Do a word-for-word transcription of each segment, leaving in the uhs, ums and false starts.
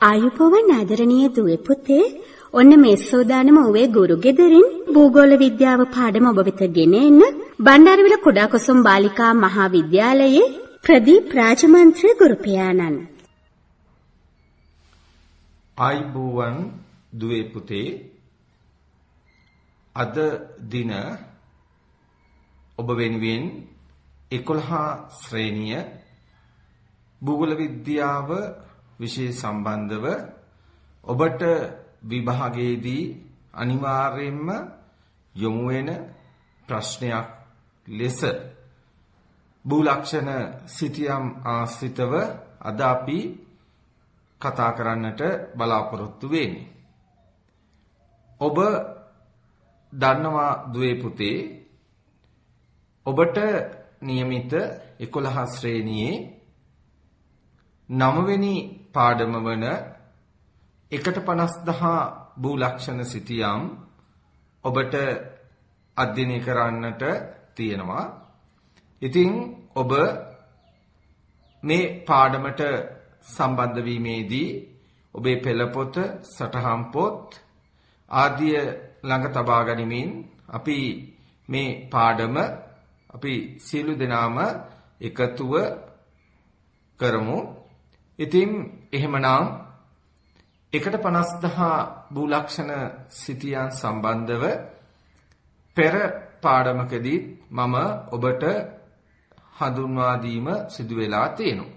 ආයුබෝවන් ආදරණීය දුවේ පුතේ, ඔන්න මේ සෝදානම ඔවේ ගුරු ගෙදරින් භූගෝල විද්‍යාව පාඩම ඔබ වෙත ගෙන එන්න බණ්ඩාරවිල කුඩා කොසොම් බාලිකා මහා විද්‍යාලයේ ප්‍රදීප් රාජමන්ත්‍රී ගුරු පියාණන්. ආයුබෝවන් දුවේ පුතේ, අද දින ඔබ වෙනුවෙන් එකොළහ ශ්‍රේණිය භූගෝල විද්‍යාව විෂය සම්බන්ධව ඔබට විභාගයේදී අනිවාර්යයෙන්ම යොමු වෙන ප්‍රශ්නයක් ලෙස භූලක්ෂණ සිතියම් ආශ්‍රිතව අද අපි කතා කරන්නට බලාපොරොත්තු වෙන්නේ. ඔබ දන්නවා දුවේ පුතේ, ඔබට નિયમિત එකොළහ ශ්‍රේණියේ නවවෙනි පාඩම වන එකට පනස් දහ භූලක්ෂණ සිතියම් ඔබට අධ්‍යයනය කරන්නට තියෙනවා. ඉතින් ඔබ මේ පාඩමට සම්බන්ධ වීමේදී ඔබේ පෙළපොත, සටහන් පොත් ආදිය ළඟ තබා ගනිමින් අපි මේ පාඩම අපි සියලු දෙනාම එකතුව කරමු. ඉතින් එහෙමනම් එකට පනස් දහ භූලක්ෂණ සිතියන් සම්බන්ධව පෙර පාඩමකදී මම ඔබට හඳුන්වා දීම සිදු වෙලා තියෙනවා.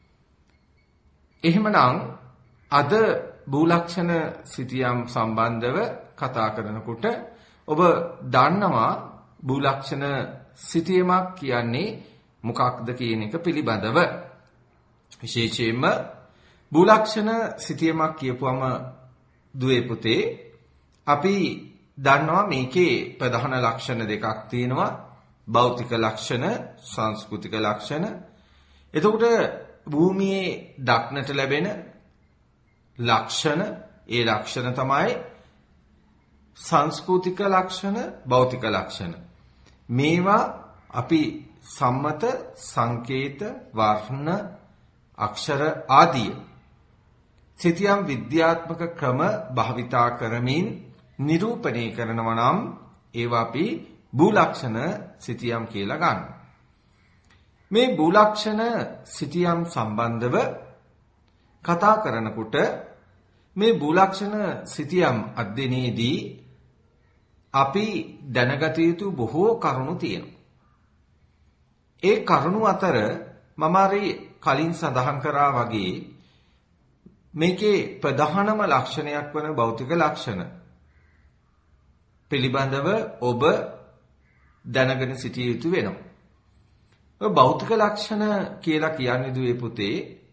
එහෙමනම් අද භූලක්ෂණ සිතියම් සම්බන්ධව කතා කරනකොට ඔබ දන්නවා භූලක්ෂණ සිතියමක් කියන්නේ මොකක්ද කියන එක පිළිබඳව. විශේෂයෙන්ම භූලක්ෂණ සිතියමක් කියපුවම දුවේ පුතේ, අපි දන්නවා මේකේ ප්‍රධාන ලක්ෂණ දෙකක් තියෙනවා. භෞතික ලක්ෂණ, සංස්කෘතික ලක්ෂණ. එතකොට භූමියේ දක්නට ලැබෙන ලක්ෂණ, ඒ ලක්ෂණ තමයි සංස්කෘතික ලක්ෂණ, භෞතික ලක්ෂණ. මේවා අපි සම්මත, සංකේත, වර්ණ, අක්ෂර ආදී සිතියම් විද්‍යාත්මක ක්‍රම භාවිතා කරමින් නිරූපණය කරනවා නම් ඒවා අපි භූලක්ෂණ සිතියම් කියලා ගන්නවා. මේ භූලක්ෂණ සිතියම් සම්බන්ධව කතා කරනකොට මේ භූලක්ෂණ සිතියම් අධ්‍යයනයේදී අපි දැනගත යුතු බොහෝ කරුණු තියෙනවා. ඒ කරුණු අතර මම කලින් සඳහන් කරා වගේ මේකේ ප්‍රධානම ලක්ෂණයක් වන භෞතික ලක්ෂණ පිළිබඳව ඔබ දැනගෙන සිටිය යුතු වෙනවා. ඔය භෞතික ලක්ෂණ කියලා කියන්නේ දුවේ පුතේ,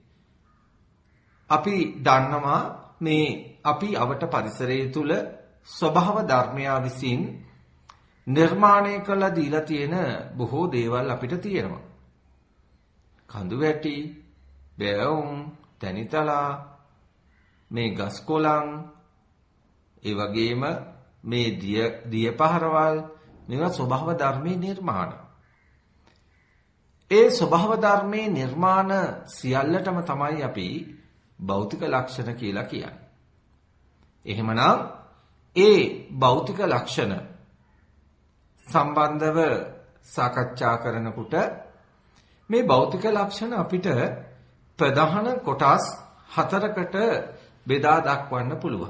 අපි දන්නවා මේ අපි අවට පරිසරය තුල ස්වභාව ධර්මයා විසින් නිර්මාණය කළ දීලා තියෙන බොහෝ දේවල් අපිට තියෙනවා. කඳු වැටි, බැවුම්, තැනිතලා, මේ ගස් කොළන්, ඒ වගේම මේ දිය දිය පහරවල්, මේවා ස්වභාව ධර්මයේ නිර්මාණ. ඒ ස්වභාව ධර්මයේ නිර්මාණ සියල්ලටම තමයි අපි භෞතික ලක්ෂණ කියලා කියන්නේ. එහෙමනම් ඒ භෞතික ලක්ෂණ සම්බන්ධව සාකච්ඡා කරනකොට මේ භෞතික ලක්ෂණ අපිට ප්‍රධාන කොටස් හතරකට බෙදා දක්වන්න පුළුවන්.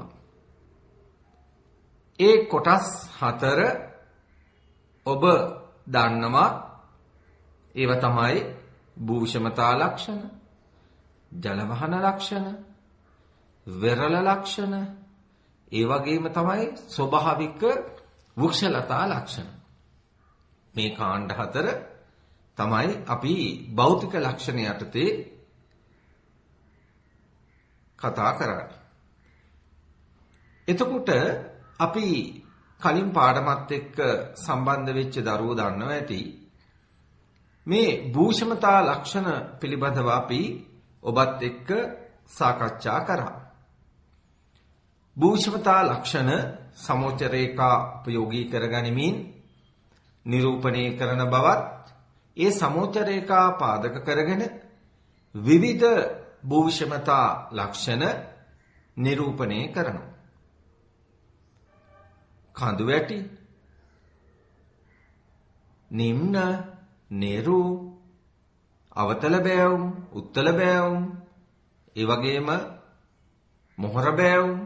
ඒ කොටස් හතර ඔබ දන්නවා. ඒව තමයි භූෂමතා ලක්ෂණ, ජලවහන ලක්ෂණ, වෙරළ ලක්ෂණ, ඒ වගේම තමයි ස්වභාවික වෘක්ෂලතා ලක්ෂණ. මේ කාණ්ඩ හතර තමයි අපි භෞතික ලක්ෂණ යටතේ කතා කරන්නේ. එතකොට අපි කලින් පාඩමත් එක්ක සම්බන්ධ වෙච්ච දරුවෝ දන්නවා ඇති මේ භූෂමතා ලක්ෂණ පිළිබඳව අපි ඔබත් එක්ක සාකච්ඡා කරා. භූෂමතා ලක්ෂණ සමෝච්ච රේඛා ප්‍රයෝගී කරගනිමින් නිරූපණය කරන බවත්, ඒ සමෝච්ච රේඛා පාදක කරගෙන විවිධ භූෂමතා ලක්ෂණ නිරූපණය කරනවා. කඳු වැටි, නිම්න, නිරු, අවතල බෑවුම්, උත්තල බෑවුම්, ඒ වගේම මොහර බෑවුම්,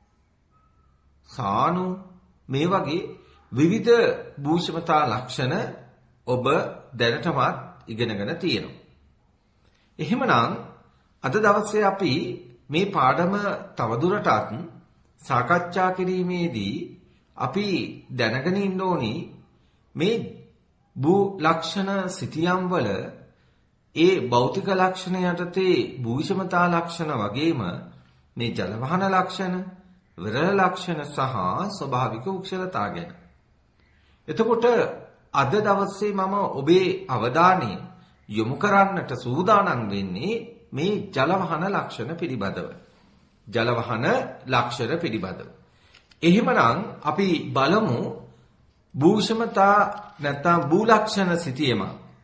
සානු, මේ වගේ විවිධ භූෂමතා ලක්ෂණ ඔබ දැනටමත් ඉගෙනගෙන තියෙනවා. එහෙමනම් අද දවසේ අපි මේ පාඩම තවදුරටත් සාකච්ඡා කිරීමේදී අපි දැනගෙන ඉන්න ඕනි මේ භූ ලක්ෂණ සිතියම් වල ඒ භෞතික ලක්ෂණ යටතේ භූෂමතා ලක්ෂණ වගේම මේ ජලවහන ලක්ෂණ, විරල ලක්ෂණ සහ ස්වභාවික උක්ෂලතා ගැන. එතකොට අද දවසේ මම ඔබේ අවධානය යොමු කරන්නට සූදානම් වෙන්නේ මේ ජලවහන ලක්ෂණ පිළිබඳව. ජලවහන ලක්ෂණ පිළිබඳව. එහෙමනම් අපි බලමු භූෂමතා නැත්නම් භූ ලක්ෂණ සිතියම.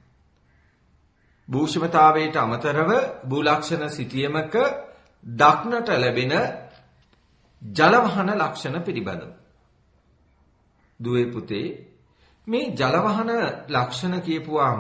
භූෂමතාවයට අමතරව භූ ලක්ෂණ සිතියමක දක්නට ලැබෙන ජලවහන ලක්ෂණ පිළිබඳව. දුවේ පුතේ මේ ජලවහන ලක්ෂණ කියපුවාම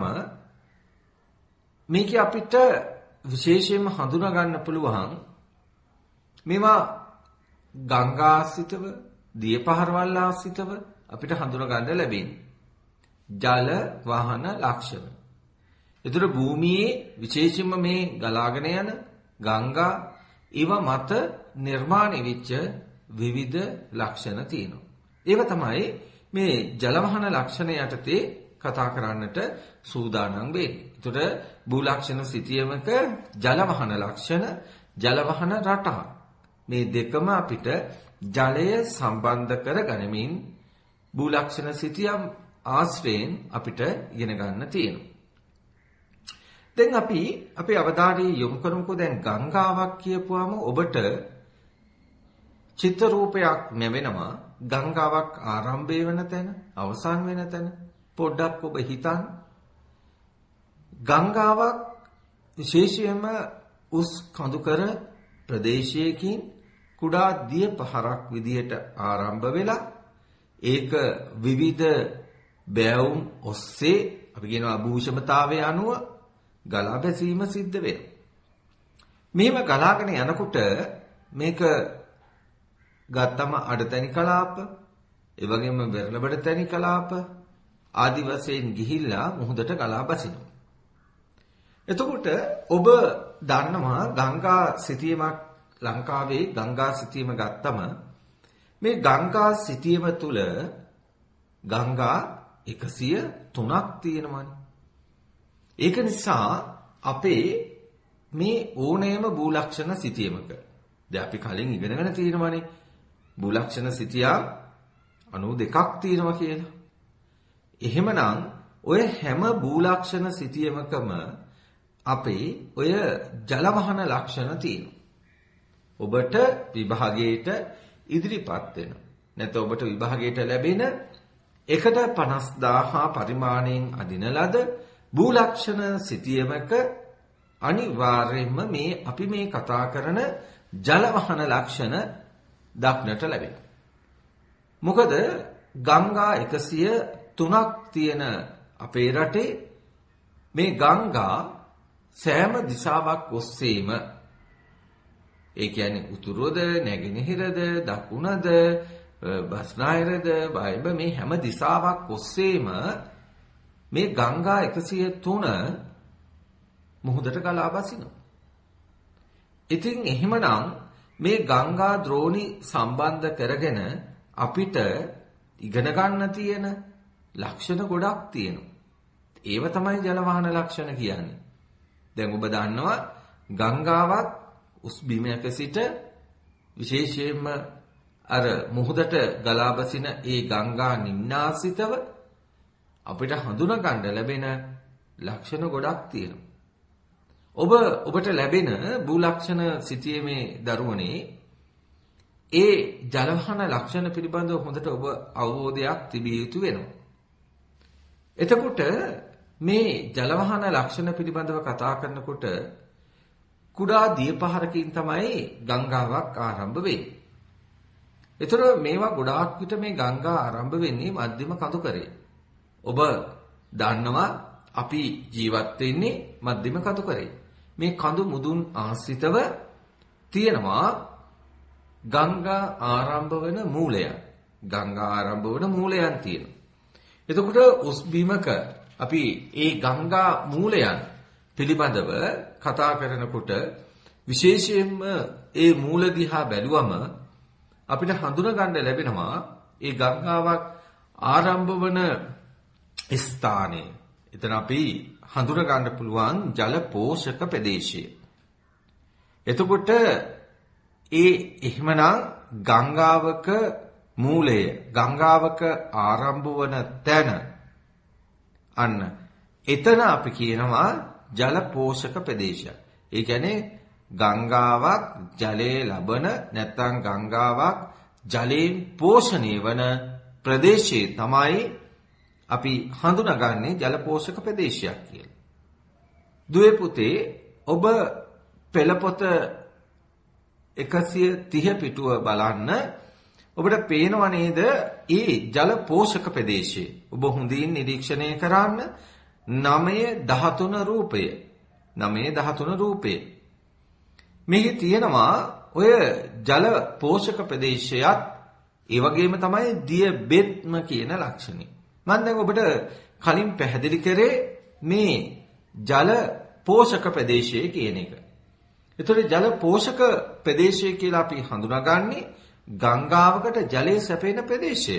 මේක අපිට විශේෂයෙන්ම හඳුනා ගන්න පුළුවන් මේවා ගංගාසිතව, දිය පහරවල් ආසිතව අපිට හඳුනා ගන්න ලැබෙන්නේ ජල වහන ලක්ෂණ. ඒතර භූමියේ විශේෂයෙන්ම මේ ගලාගෙන යන ගංගා ඒව මත නිර්මාණය වෙච්ච විවිධ ලක්ෂණ තියෙනවා. ඒව තමයි මේ ජලවහන ලක්ෂණ යටතේ කතා කරන්නට සූදානම් වෙන්නේ. ඒතර භූ ලක්ෂණ සිතියමක ජලවහන ලක්ෂණ, ජලවහන රටා මේ දෙකම අපිට ජලය සම්බන්ධ කර ගනිමින් භූ ලක්ෂණ සිතියම් ආශ්‍රයෙන් අපිට ඉගෙන ගන්න තියෙනවා. දැන් අපි අපේ අවධානය යොමු කරමුකෝ දැන් ගංගාවක් කියපුවාම ඔබට චිත්ත රූපයක් නැවෙනවා. ගංගාවක් ආරම්භය වෙන තැන, අවසන් වෙන තැන පොඩ්ඩක් ඔබ හිතන්න. ගංගාවක් විශේෂයෙන්ම උස් කඳුකර ප්‍රදේශයකින් කුඩා දිය පහරක් විදියට ආරම්භ වෙලා ඒක විවිධ බෑවුම් ඔස්සේ අපි කියනවා භූෂමතාවය අනුව ගලා බැසීම සිද්ධ වෙනවා. මෙහෙම ගලාගෙන යනකොට මේක ගත්තම අඩතැනි කලාප, ඒ වගේම වෙරළබඩ තැනි කලාප ආදි වශයෙන් ගිහිල්ලා මුහුදට ගලා බසිනවා. එතකොට ඔබ දන්නවා ගංගා සිතියමක් ලංකාවේ ගංගා සිතියම ගත්තම මේ ගංගා සිතියම තුල ගංගා එකසිය තුනක් තියෙනවානේ. ඒක නිසා අපේ මේ ඕනෑම භූ ලක්ෂණ සිතියමක දැන් අපි කලින් ඉගෙනගෙන තියෙනවානේ භූ ලක්ෂණ සිතියා අනූ දෙකක් තියෙනවා කියලා. එහෙමනම් ඔය හැම භූ ලක්ෂණ සිතියමකම අපේ ඔය ජලවහන ලක්ෂණ තියෙනවා. ඔබට විභාගයට ඉදිරිපත් වෙනවා. නැත්නම් ඔබට විභාගයට ලැබෙන එකට පනස් දාහ පරිමාණයෙන් අදින ලද භූ ලක්ෂණ සිතියමක අනිවාර්යයෙන්ම මේ අපි මේ කතා කරන ජලවහන ලක්ෂණ දක්නට ලැබෙනවා. මොකද ගංගා එකසිය තුනක් තියෙන අපේ රටේ මේ ගංගා සෑම දිශාවක් ඔස්සේම ඒ කියන්නේ උතුරද, නැගෙනහිරද, දකුණද, බස්නාහිරද, බයිබ මේ හැම දිශාවක් ඔස්සේම මේ ගංගා එකසිය තුන මුහුදට ගලා බසිනවා. ඉතින් එහෙමනම් මේ ගංගා ද්‍රෝණි සම්බන්ධ කරගෙන අපිට ඉගෙන ගන්න තියෙන ලක්ෂණ ගොඩක් තියෙනවා. ඒව තමයි ජලවහන ලක්ෂණ කියන්නේ. දැන් ඔබ දන්නවා ගංගාවක් උස් බිමක සිට විශේෂයෙන්ම අර මුහුදට ගලා බසින ඒ ගංගා නිම්නාසිතව අපිට හඳුනා ගන්න ලැබෙන ලක්ෂණ ගොඩක් තියෙනවා. ඔබ ඔබට ලැබෙන භූ ලක්ෂණ සිතියමේ දරුවනේ ඒ ජලවහන ලක්ෂණ පිළිබඳව හොඳට ඔබ අවබෝධයක් තිබිය යුතු වෙනවා. එතකොට මේ ජලවහන ලක්ෂණ පිළිබඳව කතා කරනකොට කුඩා දිය පහරකින් තමයි ගංගාවක් ආරම්භ වෙන්නේ. ඒතර මේවා ගොඩාක් විට මේ ගංගා ආරම්භ වෙන්නේ මධ්‍යම කඳුකරේ. ඔබ දන්නවා අපි ජීවත් වෙන්නේ මධ්‍යම කඳුකරේ. මේ කඳු මුදුන් ආශ්‍රිතව තියෙනවා ගංගා ආරම්භ වෙන මූලයන්. ගංගා ආරම්භ වෙන මූලයන් තියෙනවා. එතකොට උස් බිමක අපි ඒ ගංගා මූලයන් පිළිබඳව කතා කරනකොට විශේෂයෙන්ම ඒ මූල දිහා බැලුවම අපිට හඳුනා ගන්න ලැබෙනවා ඒ ගංගාවක් ආරම්භ වන ස්ථානය. එතන අපි හඳුනා ගන්න පුළුවන් ජල පෝෂක ප්‍රදේශය. එතකොට ඒ එහෙමනම් ගංගාවක මූලය ගංගාවක ආරම්භ වන තැන අන්න එතන අපි කියනවා ජල පෝෂක ප්‍රදේශයක්. ඒ කියන්නේ ගංගාවක් ජලයේ ලබන නැත්නම් ගංගාවක් ජලයෙන් පෝෂණය වන ප්‍රදේශයේ තමයි අපි හඳුනාගන්නේ ජල පෝෂක ප්‍රදේශයක් කියලා. දුවේ පුතේ ඔබ පෙළපොත එකසිය තිහ පිටුව බලන්න ඔබට පේනව නේද ඒ ජල පෝෂක ප්‍රදේශයේ ඔබ හොඳින් නිරීක්ෂණය කරන්න නවය දහතුන රූපය නවය දහතුන රූපය මේකේ තියෙනවා ඔය ජල පෝෂක ප්‍රදේශයත් ඒ වගේම තමයි දිය බෙත්ම කියන ලක්ෂණය. මම දැන් ඔබට කලින් පැහැදිලි කරේ මේ ජල පෝෂක ප්‍රදේශය කියන එක. ඒතකොට ජල පෝෂක ප්‍රදේශය කියලා අපි හඳුනාගන්නේ ගංගාවකට ජලය සැපෙන ප්‍රදේශය.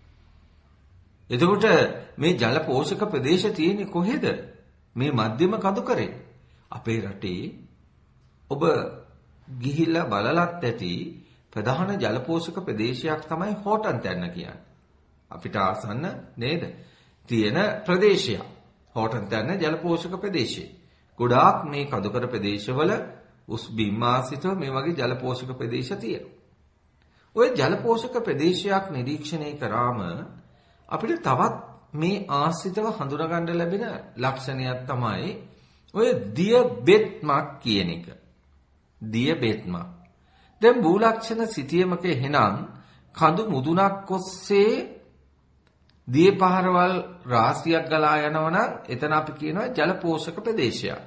එතකොට මේ ජල පෝෂක ප්‍රදේශ තියෙන්නේ කොහෙද? මේ මධ්‍යම කඳුකරේ. අපේ රටේ ඔබ ගිහිල්ලා බලලත් ඇති ප්‍රධාන ජල පෝෂක ප්‍රදේශයක් තමයි හෝටන් තැන්න කියන්නේ. අපිට ආසන්න නේද? තියෙන ප්‍රදේශයක්. හෝටන් තැන්න ජල පෝෂක ප්‍රදේශය. ගොඩාක් මේ කඳුකර ප්‍රදේශවල උස් බිම් ආශ්‍රිතව මේ වගේ ජල පෝෂක ප්‍රදේශ තියෙනවා. ඔය ජල පෝෂක ප්‍රදේශයක් නිරීක්ෂණය කරාම අපිට තවත් මේ ආශ්‍රිතව හඳුනා ගන්න ලැබෙන ලක්ෂණයක් තමයි ඔය දිය බෙත්මක් කියන එක. දිය බෙත්මක්. දැන් භූලක්ෂණ සිතියමක එහෙනම් කඳු මුදුනක් ඔස්සේ දිය පහරවල් රාශියක් ගලා යනවා නම් එතන අපි කියනවා ජල පෝෂක ප්‍රදේශයක්.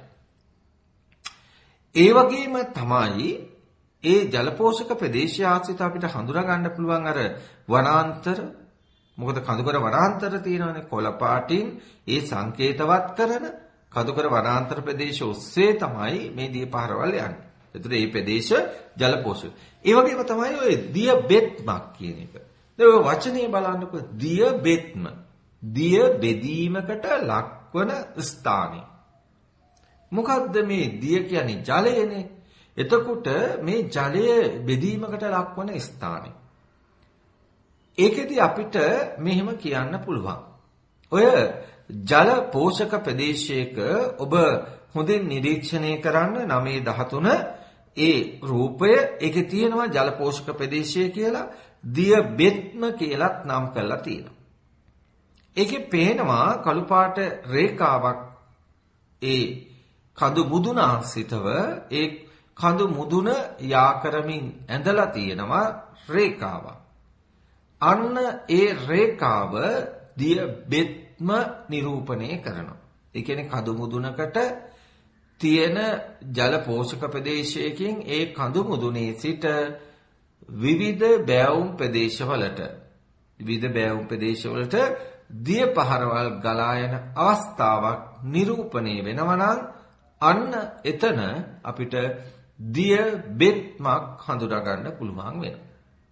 ඒ වගේම තමයි ඒ ජල පෝෂක ප්‍රදේශය ආශ්‍රිත අපිට හඳුනා ගන්න පුළුවන් අර වනාන්තර. මොකද කඳුකර වනාන්තර තියෙනවානේ කොළ පාටින් ඒ සංකේතවත් කරන කඳුකර වනාන්තර ප්‍රදේශ ඔස්සේ තමයි මේ දිය පහරවල් යන්නේ. එතකොට මේ ප්‍රදේශ ජල පෝෂක. ඒ වගේම තමයි ඔය දිය බෙත්මක් කියන එක. දැන් ඔය වචනේ බලන්නකො දිය බෙත්ම. දිය බෙදීමකට ලක්වන ස්ථානය. මොකද්ද මේ දිය කියන්නේ ජලයනේ. එතකොට මේ ජලය බෙදීමකට ලක්වන ස්ථානය. ඒකෙදි අපිට මෙහෙම කියන්න පුළුවන්. ඔය ජල පෝෂක ප්‍රදේශයක ඔබ හොඳින් නිරීක්ෂණය කරන්න නවය දහතුන ඒ රූපය ඒකේ තියෙනවා ජල පෝෂක ප්‍රදේශය කියලා දිය බෙත්ම කියලාත් නම් කරලා තියෙනවා. ඒකේ පේනවා කළු පාට රේඛාවක් ඒ කඳු මුදුන ආශ්‍රිතව ඒ කඳු මුදුන යා කරමින් ඇඳලා තියෙනවා රේඛාවක්. අන්න ඒ රේඛාව දිය බෙත්ම නිරූපණය කරනවා. ඒ කියන්නේ කඳු මුදුනකට තියෙන ජල පෝෂක ප්‍රදේශයකින් ඒ කඳු මුදුනේ සිට විවිධ බෑවුම් ප්‍රදේශවලට විවිධ බෑවුම් ප්‍රදේශවලට දිය පහරවල් ගලා යන අවස්ථාවක් නිරූපණය වෙනවා නම් අන්න එතන අපිට දිය බෙත්මක් හඳුනා ගන්න පුළුවන් වෙනවා.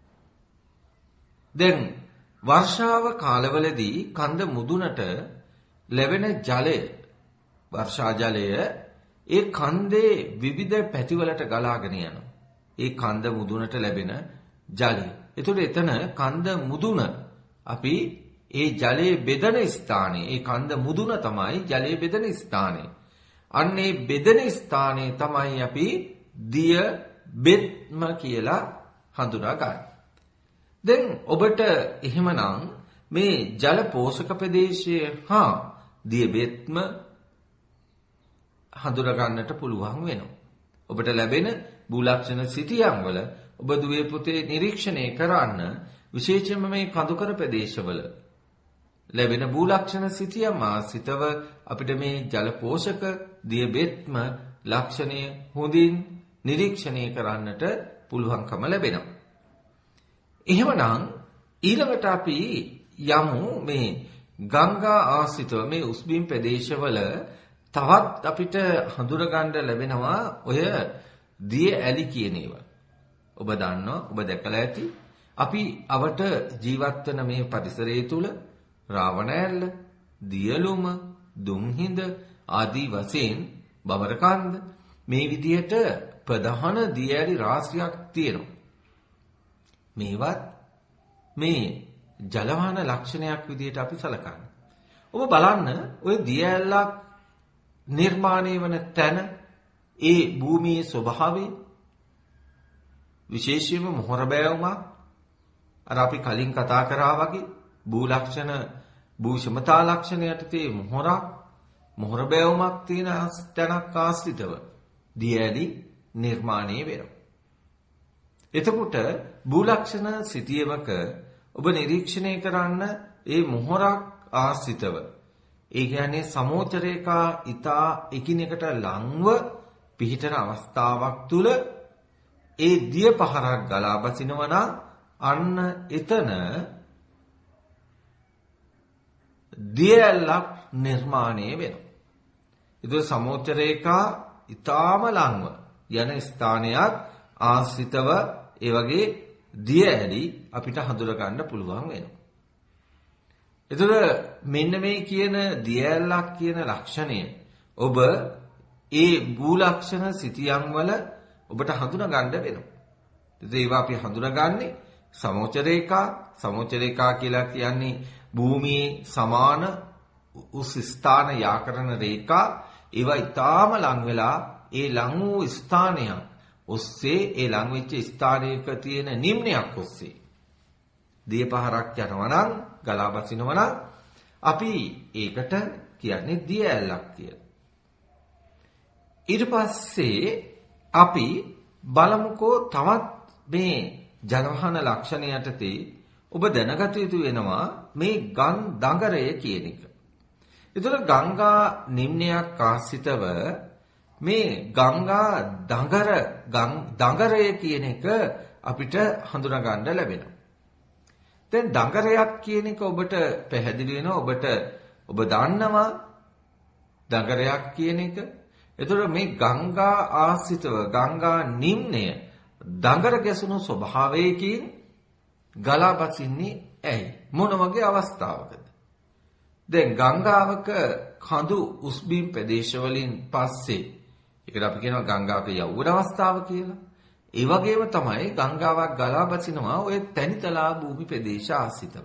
දැන් වර්ෂාව කාලවලදී කඳ මුදුනට ලැබෙන ජලය වර්ෂා ජලය ඒ කන්දේ විවිධ පැතිවලට ගලාගෙන යනවා. ඒ කන්ද මුදුනට ලැබෙන ජලය. ඒතකොට එතන කන්ද මුදුන අපි ඒ ජලයේ බෙදෙන ස්ථානය. ඒ කන්ද මුදුන තමයි ජලයේ බෙදෙන ස්ථානය. අන්න ඒ බෙදෙන ස්ථානය තමයි අපි දිය බෙත්ම කියලා හඳුනාගන්නේ. දැන් ඔබට එහෙමනම් මේ ජල පෝෂක ප්‍රදේශයේ හා දිය බෙත්ම හඳුනා ගන්නට පුළුවන් වෙනවා. ඔබට ලැබෙන භූලක්ෂණ සිතියම් වල ඔබ දුවේ පුතේ නිරීක්ෂණය කරන්න විශේෂයෙන්ම මේ කඳුකර ප්‍රදේශවල ලැබෙන භූලක්ෂණ සිතියම් ආසිතව අපිට මේ ජල පෝෂක දියබෙත්ම ලක්ෂණය හොඳින් නිරීක්ෂණය කරන්නට පුළුවන්කම ලැබෙනවා. එහෙමනම් ඊළඟට අපි යමු මේ ගංගා ආශ්‍රිතව මේ උස්බිම් ප්‍රදේශවල තවත් අපිට හඳුනගන්න ලැබෙනවා ඔය දිය ඇලි කියන ඒවා. ඔබ දන්නවා, ඔබ දැකලා ඇති. අපි අවට ජීවත් වෙන මේ පරිසරය තුල රාවණ ඇල්ල, දියලුම, දුම්හිඳ ආදී වශයෙන් බවරකන්ද මේ විදිහට ප්‍රධාන දිය ඇලි රාශියක් තියෙනවා. මේවත් මේ ජලවාහන ලක්ෂණයක් විදිහට අපි සලකන්නේ. ඔබ බලන්න ඔය දිය ඇල්ලක් නිර්මාණය වන තැන ඒ භූමියේ ස්වභාවය විශේෂයෙන්ම මොහොර බෑවුමක් අර අපි කලින් කතා කරා වගේ භූ ලක්ෂණ භූෂමතා ලක්ෂණයට තේ මොහොරක් මොහොර බෑවුමක් තියෙන තැනක් ආශ්‍රිතව දිය ඇලි නිර්මාණය වෙනවා. එතකොට භූ ලක්ෂණ සිතියමක ඔබ නිරීක්ෂණය කරන්න ඒ මොහොරක් ආශ්‍රිතව ඒ කියන්නේ සමෝචරේකා ඊතා එකිනෙකට ලංව පිහිටන අවස්ථාවක් තුල ඒ දිය පහරක් ගලා බසිනවා නම් අන්න එතන දිය ඇල්ලක් නිර්මාණය වෙනවා. ඒක සමෝචරේකා ඊතාම ලංව යන ස්ථානයක් ආශ්‍රිතව ඒ වගේ දිය ඇලි අපිට හඳුනා ගන්න පුළුවන් වෙනවා. එතකොට මෙන්න මේ කියන දිය ඇල්ලක් කියන ලක්ෂණය ඔබ ඒ භූ ලක්ෂණ සිතියම් වල ඔබට හඳුනා ගන්න වෙනවා. ඉතින් ඒවා අපි හඳුනාගන්නේ සමෝච්ච රේඛා, සමෝච්ච රේඛා කියලා කියන්නේ භූමියේ සමාන උස් ස්ථාන යාකරන රේඛා. ඒවා ඊටාම ලං වෙලා ඒ ලං වූ ස්ථානයක් ඔස්සේ ඒ ලං වෙච්ච ස්ථානයක තියෙන නිම්නයක් ඔස්සේ දිය පහරක් යනවා නම් ගලා බසිනවා නම් අපි ඒකට කියන්නේ දිය ඇල්ලක් කියලා. ඊට පස්සේ අපි බලමුකෝ තවත් මේ ජලවහන ලක්ෂණ යටතේ ඔබ දැනගත යුතු වෙනවා මේ ගම් දඟරය කියන එක. ඒතර ගංගා නිම්නයක් ආශ්‍රිතව මේ ගංගා දඟර දඟරය කියන එක අපිට හඳුනා ගන්න ලැබෙනවා. දැන් දඟරයක් කියන එක ඔබට පැහැදිලි වෙනවා. ඔබට ඔබ දන්නවා දඟරයක් කියන එක. එතකොට මේ ගංගා ආශ්‍රිතව ගංගා නිම්නය දඟර ගැසුණු ස්වභාවයකින් ගලා බසින්නේ ඇයි? මොන වගේ අවස්ථාවකද? දැන් ගංගාවක කඳු උස්බිම් ප්‍රදේශවලින් පස්සේ ඒකට අපි කියනවා ගංගාවක යවුන අවස්ථාව කියලා. ඒ වගේම තමයි ගංගාවක් ගලා බසිනවා ඔය තැනිතලා භූමි ප්‍රදේශ ආශ්‍රිතව.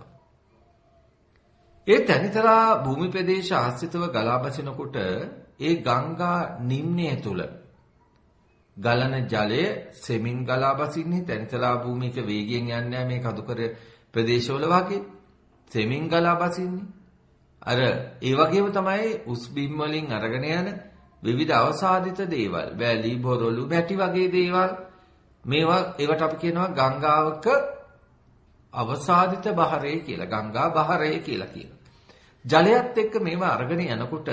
ඒ තැනිතලා භූමි ප්‍රදේශ ආශ්‍රිතව ගලා බසිනකොට ඒ ගංගා නිම්නය තුල ගලන ජලය සෙමින් ගලා බසින්නේ තැනිතලා භූමියක වේගයෙන් යන්නේ මේ කඳුකර ප්‍රදේශවල වගේ සෙමින් ගලා බසින්නේ. අර ඒ වගේම තමයි උස්බිම් වලින් අරගෙන යන විවිධ අවසාදිත දේවල් වැලි බොරළු බැටි වගේ දේවල් මේවා ඒවට අපි කියනවා ගංගාවක අවසාදිත බහරය කියලා. ගංගා බහරය කියලා කියනවා. ජලයත් එක්ක මේවා අරගෙන යනකොට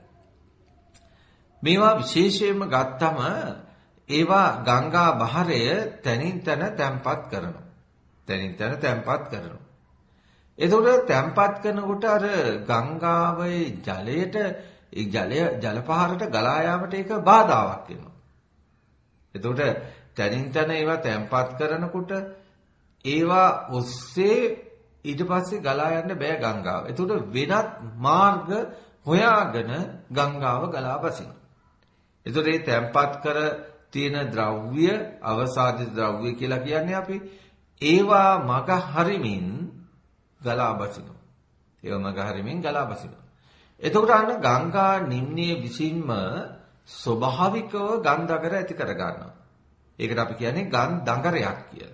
මේවා විශේෂයෙන්ම ගත්තම ඒවා ගංගා බහරය තනින් තන තැම්පත් කරනවා. තනින් තන තැම්පත් කරනවා. එතකොට තැම්පත් කරනකොට අර ගංගාවේ ජලයට ඒ ජලය ජලපහරට ගලා යාමට ඒක බාධාවක් වෙනවා. එතකොට තනින් තන ඒවා තැම්පත් කරනකොට ඒවා ඔස්සේ ඊට පස්සේ ගලා යන්න බෑ ගංගාව. එතකොට වෙනත් මාර්ග හොයාගෙන ගංගාව ගලා බසිනවා. එතකොට මේ තැම්පත් කර තියෙන ද්‍රව්‍ය අවසාදිත ද්‍රව්‍ය කියලා කියන්නේ අපි ඒවා මග හරිමින් ගලා බසිනවා. ඒවා මග හරිමින් ගලා බසිනවා. එතකොට අන්න ගංගා නිම්නයේ විසින්ම ස්වභාවිකව ගන්ධකර ඇති කර ගන්නවා. ඒකට අපි කියන්නේ ගන් දඟරයක් කියලා.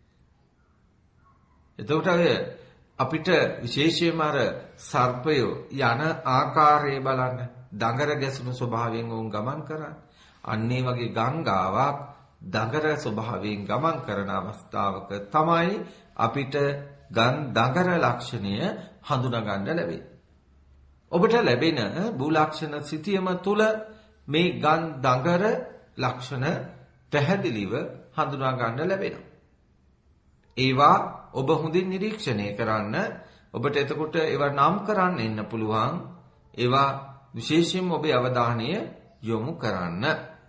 එතකොට අපිට විශේෂයෙන්ම අර සර්පය යන ආකාරය බලන්න දඟර ගැසුණු ස්වභාවයෙන් වුන් ගමන් කරන්නේ. අන්නේ වගේ ගංගාවක් දඟර ස්වභාවයෙන් ගමන් කරන අවස්ථාවක තමයි අපිට ගන් දඟර ලක්ෂණය හඳුනා ගන්න ලැබෙන්නේ. ඔබට ලැබෙන භූලක්ෂණ සිතියම තුල මේ ගන් දඟර ලක්ෂණ පැහැදිලිව හඳුනා ගන්න ලැබෙනවා. ඒවා ඔබ හොඳින් නිරීක්ෂණය කරන්න. ඔබට එතකොට ඒවා නම් කරන්න එන්න පුළුවන්. ඒවා විශේෂයෙන්ම ඔබේ අවධානය යොමු කරන්න.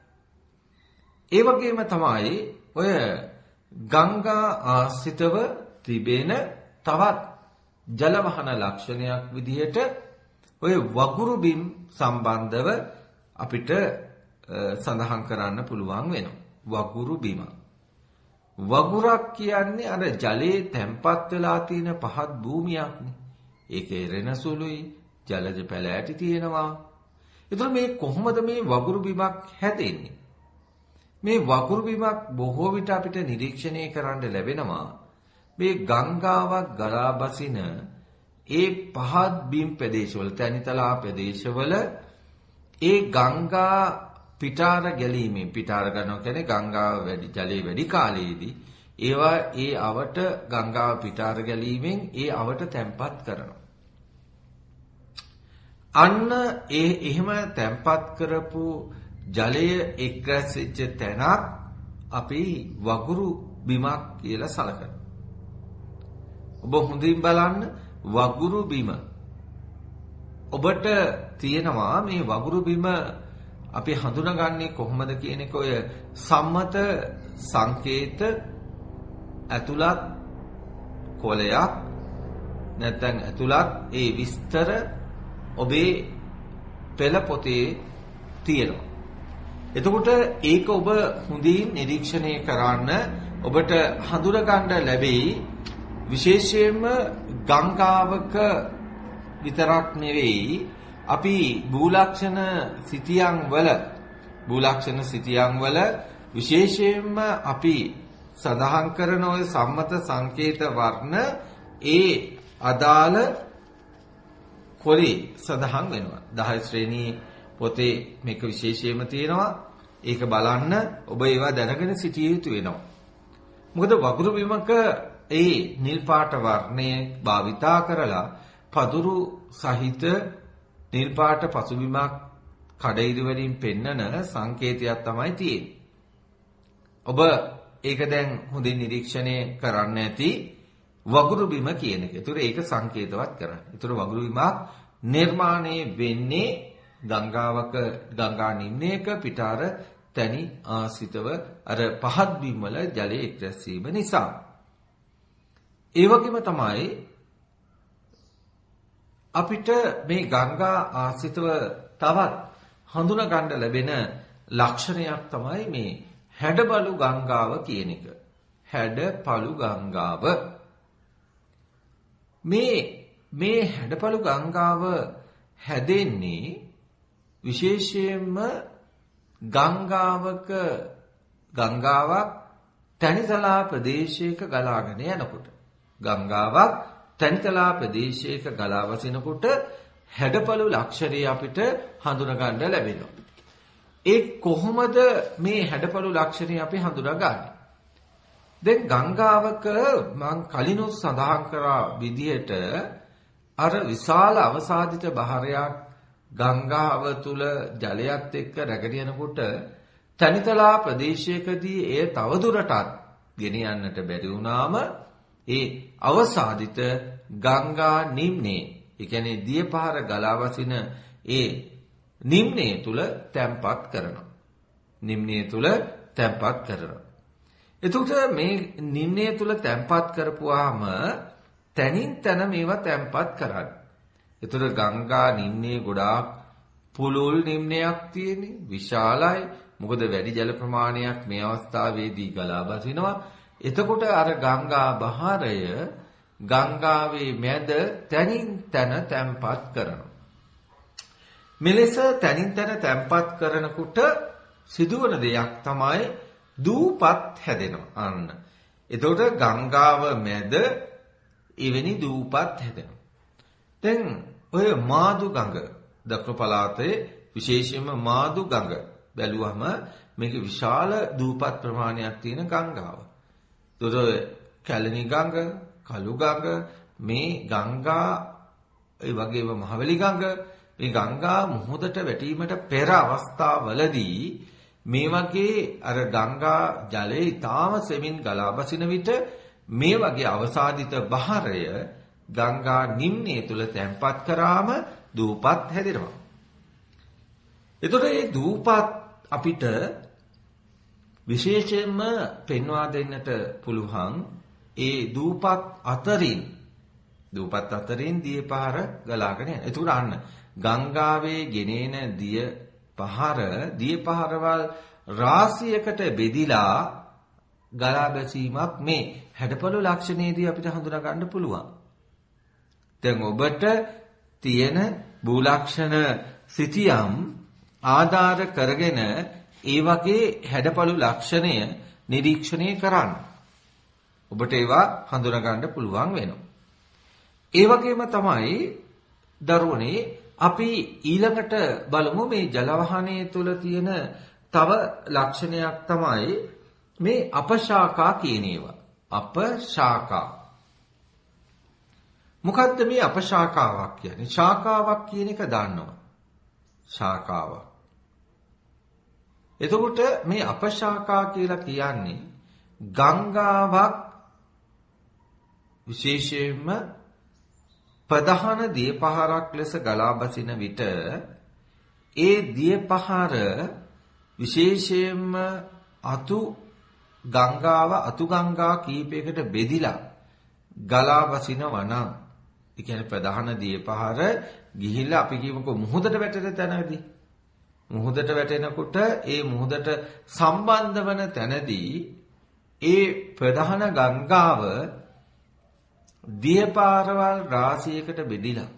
ඒ වගේම තමයි ඔය ගංගා ආශ්‍රිතව තිබෙන තවත් ජලවහන ලක්ෂණයක් විදිහට ඔය වගුරු බිම් සම්බන්ධව අපිට සඳහන් කරන්න පුළුවන් වෙනවා. වගුරු බිම. වගුරක් කියන්නේ අර ජලයේ තැම්පත් වෙලා තියෙන පහත් භූමියක්නේ. ඒකේ රෙන සුළුයි, ජලජ පැලෑටි තියෙනවා. ඒතර මේ කොහොමද මේ වගුරු බිමක් හැදෙන්නේ? මේ වගුරු බිමක් බොහෝ විට අපිට නිරීක්ෂණය කරන්න ලැබෙනවා. මේ ගංගාවක් ගලා බසින ඒ පහත් බිම් ප්‍රදේශවල, තැනිතලා ප්‍රදේශවල ඒ ගංගා පිටාර ගැලීමෙන් පිටාර ගන්නවා කියන්නේ ගංගාව වැඩි ජලයේ වැඩි කාලයේදී ඒවා ඒ අවට ගංගාව පිටාර ගැලීමෙන් ඒ අවට තැම්පත් කරනවා. අන්න ඒ එහෙම තැම්පත් කරපු ජලය එක්රැස් වෙච්ච තැනක් අපි වගුරු බිමක් කියලා සලකනවා. ඔබ හොඳින් බලන්න වගුරු බිම. ඔබට තියෙනවා මේ වගුරු බිම අපි හඳුනාගන්නේ කොහොමද කියන එක ඔය සම්මත සංකේත ඇතුළත් කොලයක් නැත්නම් ඇතුළත් ඒ විස්තර ඔබේ පෙළ පොතේ තියෙනවා. එතකොට ඒක ඔබ හොඳින් නිරීක්ෂණය කරන්න ඔබට හඳුනා ගන්න ලැබෙයි. විශේෂයෙන්ම ගංගාවක විතරක් නෙවෙයි අපි භූලක්ෂණ සිතියන් වල භූලක්ෂණ සිතියන් වල විශේෂයෙන්ම අපි සඳහන් කරන ඔය සම්මත සංකේත වර්ණ ඒ අදාළ කොලේ සඳහන් වෙනවා. දහය ශ්‍රේණී පොතේ මේක විශේෂයෙන්ම තියෙනවා. ඒක බලන්න ඔබ ඒවා දැනගෙන සිටිය යුතු වෙනවා. මොකද වගුරු බිමක ඒ නිල් පාට වර්ණය භාවිතා කරලා පදුරු සහිත නිල් පාට පසුබිමක් කඩයිරි වලින් පෙන්නන සංකේතයක් තමයි තියෙන්නේ. ඔබ ඒක දැන් හොඳින් නිරීක්ෂණය කරන්න ඇති වගුරු බිම කියන එක. ඒතර ඒක සංකේතවත් කරන්න. ඒතර වගුරු බිමක් නිර්මාණය වෙන්නේ ගංගාවක ගංගා නිම්නයක පිටාර තැනි ආශ්‍රිතව අර පහත් බිම් වල ජලයේ එක්රැස් වීම නිසා. ඒ වගේම තමයි අපිට මේ ගංගා ආශ්‍රිතව තවත් හඳුනා ගන්න ලැබෙන ලක්ෂණයක් තමයි මේ හැඩබලු ගංගාව කියන එක. හැඩපළු ගංගාව. මේ මේ හැඩපළු ගංගාව හැදෙන්නේ විශේෂයෙන්ම ගංගාවක ගංගාවක් තනිතලා ප්‍රදේශයක ගලාගෙන යනකොට ගංගාවක් තනිතලා ප්‍රදේශයක ගලා වසිනකොට හැඩපළු ලක්ෂණය අපිට හඳුනා ගන්න ලැබෙනවා. ඒ කොහොමද මේ හැඩපළු ලක්ෂණය අපි හඳුනාගන්නේ? දැන් ගංගාවක මම කලිනුත් සඳහන් කරා විදිහට අර විශාල අවසාදිත බහරයක් ගංගාව තුල ජලයත් එක්ක රැගෙන යනකොට තනිතලා ප්‍රදේශයකදී එය තවදුරටත් ගෙන යන්නට බැරි වුණාම ඒ අවසාදිත ගංගා නිම්නේ, ඒ කියන්නේ දියපහර ගලා වසින ඒ නිම්නේ තුල තැම්පත් කරනවා. නිම්නේ තුල තැම්පත් කරනවා. එතකොට මේ නිම්නේ තුල තැම්පත් කරපුවාම තනින් තන මේවා තැම්පත් කරන්නේ. ඒතර ගංගා නිම්නේ ගොඩාක් පුලුල් නිම්නයක් තියෙන්නේ, විශාලයි. මොකද වැඩි ජල ප්‍රමාණයක් මේ අවස්ථාවේදී ගලා බසිනවා. එතකොට අර ගංගා බහරය ගංගාවේ මැද තනින් තන තැම්පත් කරනවා. මෙලෙස තනින් තන තැම්පත් කරනකොට සිදුවන දෙයක් තමයි දූපත් හැදෙනවා. අන්න. එතකොට ගංගාව මැද එවැනි දූපත් හැදෙනවා. දැන් ඔය මාදු ගඟ දකුණු පළාතේ විශේෂයෙන්ම මාදු ගඟ බැලුවම මේක විශාල දූපත් ප්‍රමාණයක් තියෙන ගංගාව. ඒතර කැලණි ගඟ, කළු ගඟ, මේ ගංගා ඒ වගේම මහවැලි ගඟ මේ ගංගා මුහුදට වැටීමට පෙර අවස්ථාවවලදී මේ වගේ අර ගංගා ජලය ඊටාම සෙමින් ගලා බසින විට මේ වගේ අවසාදිත බහරය ගංගා නිම්නයේ තුල තැන්පත් කරාම දූපත් හැදෙනවා. එතකොට මේ දූපත් අපිට විශේෂයෙන්ම පෙන්වා දෙන්නට පුළුවන් ඒ දූපත් අතරින් දූපත් අතරින් දිය පහර ගලාගෙන යන. එතකොට අන්න ගංගාවේ ගෙනෙන දිය පහර දිය පහරවල් රාශියකට බෙදිලා ගලා බැසීමක් මේ හැඩපළු ලක්ෂණයේදී අපිට හඳුනා ගන්න පුළුවන්. දැන් ඔබට තියෙන භූලක්ෂණ සිතියම් ආධාර කරගෙන ඒ වගේ හැඩපළු ලක්ෂණය නිරීක්ෂණය කරන්න. ඔබට ඒවා හඳුනා ගන්න පුළුවන් වෙනවා. ඒ වගේම තමයි දරුවනේ අපි ඊළඟට බලමු මේ ජල වහනයේ තුල තියෙන තව ලක්ෂණයක් තමයි මේ අපශාකා කියන ඒවා. අපශාකා. මොකද්ද මේ අපශාකාවක් කියන්නේ? ශාකාවක් කියන එක දන්නවා. ශාකාවක්. එතකොට මේ අපශාකා කියලා කියන්නේ ගංගාවක් විශේෂයෙන්ම ප්‍රධාන දිය පහරක් ලෙස ගලා බසින විට ඒ දිය පහර විශේෂයෙන්ම අතු ගංගාව අතු ගංගා කීපයකට බෙදිලා ගලා බසිනවා නම් ඒ කියන්නේ ප්‍රධාන දිය පහර ගිහිල්ලා අපි කියමුකෝ මුහුදට වැටෙන තැනදී මුහුදට වැටෙනකොට ඒ මුහුදට සම්බන්ධ වන තැනදී ඒ ප්‍රධාන ගංගාව දිය පාරවල් රාශියකට බෙදිලා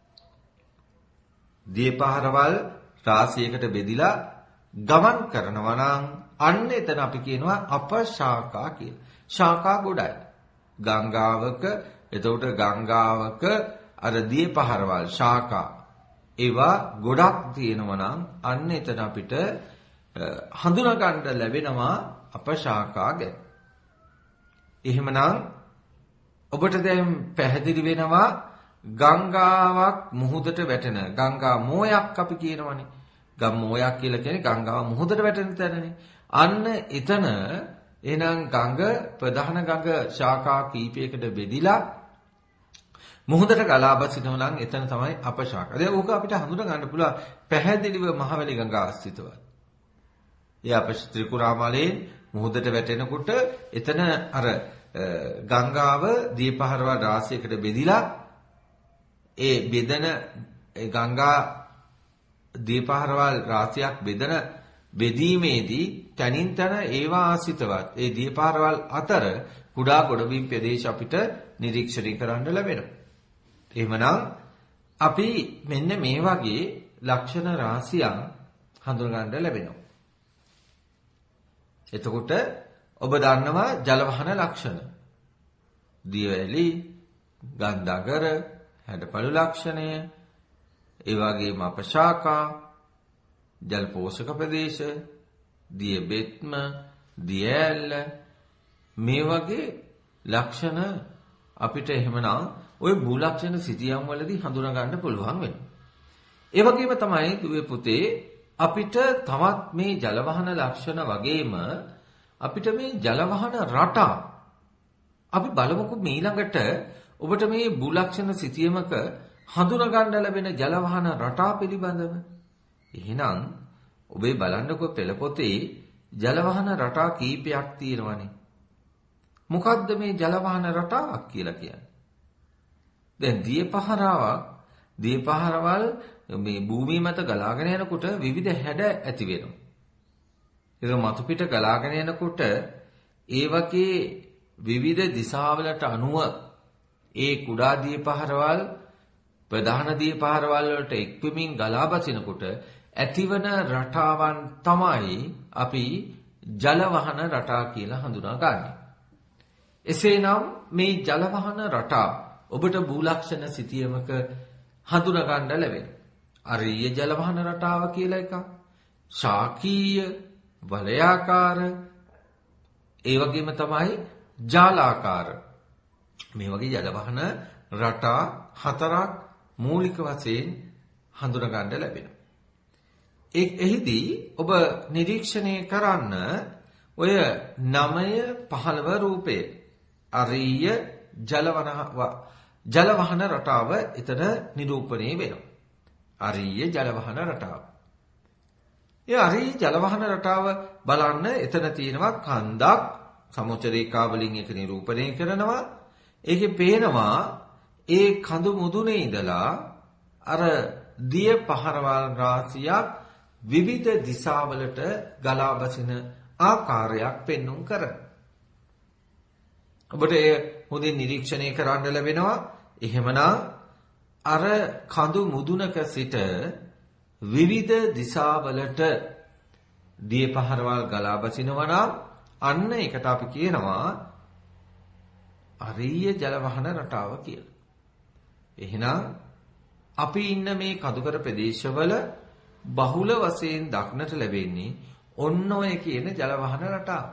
දිය පාරවල් රාශියකට බෙදිලා ගමන් කරනවා නම් අන්න එතන අපි කියනවා අපශාකා කියලා. ශාකා ගොඩයි. ගංගාවක එතකොට ගංගාවක අර දිය පාරවල් ශාකා ඒවා ගොඩක් තියෙනවා නම් අන්න එතන අපිට හඳුනා ගන්න ලැබෙනවා අපශාකා ගැන. එහෙමනම් ඔබට දැන් පැහැදිලි වෙනවා ගංගාවක් මුහුදට වැටෙන ගංගා මෝයක් අපි කියනවනේ. ගම් මෝයක් කියලා කියන්නේ ගංගාව මුහුදට වැටෙන තැනනේ. අන්න එතන එහෙනම් ගඟ ප්‍රධාන ගඟ ශාකා කීපයකට බෙදිලා මුහුදට ගලා බසිනවා නම් එතන තමයි අපශාකා. දැන් ඕක අපිට හඳුනා ගන්න පුළුවන් පැහැදිලිව මහවැලි ගඟ ආශ්‍රිතව. ඒ අප ත්‍රිකුරාමලේ මුහුදට වැටෙනකොට එතන අර ගංගාව දීපහරවල් රාශියකට බෙදිලා ඒ බෙදෙන ඒ ගංගා දීපහරවල් රාශියක් බෙදෙන බෙදීමේදී තනින් තන ඒවා ආශ්‍රිතවත් ඒ දීපහරවල් අතර කුඩා ගොඩබිම් ප්‍රදේශ අපිට නිරීක්ෂණය කරන්න ලැබෙනවා. එහෙමනම් අපි මෙන්න මේ වගේ ලක්ෂණ රාශියක් හඳුනා ගන්න ලැබෙනවා. එතකොට ඔබ දන්නවා ජලවහන ලක්ෂණ. දියවැලි, ගන්ධාගර, හැඩපළු ලක්ෂණය, ඒ වගේම අපශාකා, ජල පෝෂක ප්‍රදේශ, දිය බෙත්ම, දිය ඇල්ල මේ වගේ ලක්ෂණ අපිට එහෙමනම් ওই භූ ලක්ෂණ සිතියම් වලදී හඳුනා ගන්න පුළුවන් වෙනවා. ඒ වගේම තමයි දුවේ පුතේ අපිට තවත් මේ ජලවහන ලක්ෂණ වගේම අපිට මේ ජලවහන රටා අපි බලමුකෝ ඊළඟට ඔබට මේ භූ ලක්ෂණ සිතියමක හඳුනා ගන්න ලැබෙන ජලවහන රටා පිළිබඳව. එහෙනම් ඔබේ බලන්නකෝ පෙළ පොතේ ජලවහන රටා කීපයක් තියෙනවනේ. මොකද්ද මේ ජලවහන රටාවක් කියලා කියන්නේ? දැන් දියපහරාවක් දියපහරවල් මේ භූමිය මත ගලාගෙන යනකොට විවිධ හැඩ ඇති වෙනවා. ඒක මතු පිට ගලාගෙන යනකොට ඒ වගේ විවිධ දිශාවලට අනුව ඒ කුඩා දියපහරවල් ප්‍රධාන දියපහරවල් වලට එක්වෙමින් ගලා බසිනකොට ඇතිවන රටාවන් තමයි අපි ජලවහන රටා කියලා හඳුනාගන්නේ. එසේනම් මේ ජලවහන රටා ඔබට භූලක්ෂණ සිතියමක හඳුනා ගන්න ලැබෙනවා. අරීය ජලවහන රටාව කියලා එකක්. ශාකීය, වලයාකාර, ඒ වගේම තමයි ජාලාකාර. මේ වගේ ජලවහන රටා හතරක් මූලික වශයෙන් හඳුනා ගන්න ලැබෙනවා. ඒ එහිදී ඔබ නිරීක්ෂණය කරන්න ඔය නවය පහළව රූපය අරීය ජලවන ජලවහන රටාව එතන නිරූපණය වෙනවා. අරීය ජලවහන රටාව. ඒ අරීය ජලවහන රටාව බලන්න එතන තියෙනවා කන්දක් සමුච්ච රේඛා වලින් එක නිරූපණය කරනවා. ඒකේ පේනවා ඒ කඳු මුදුනේ ඉඳලා අර දිය පහරවල් රාශියක් විවිධ දිශාවලට ගලා බසින ආකාරයක් පෙන්눔 කරන. ඔබට එය හොඳින් නිරීක්ෂණය කරන්න ලැබෙනවා. එහෙමනම් අර කඳු මුදුනක සිට විවිධ දිශාවලට දිය පහරවල් ගලා බසිනවා නම් අන්න ඒකට අපි කියනවා අරීය ජලවහන රටාව කියලා. එහෙනම් අපි ඉන්න මේ කඳුකර ප්‍රදේශවල බහුල වශයෙන් දක්නට ලැබෙන්නේ ඔන්න ඔය කියන ජලවහන රටාව.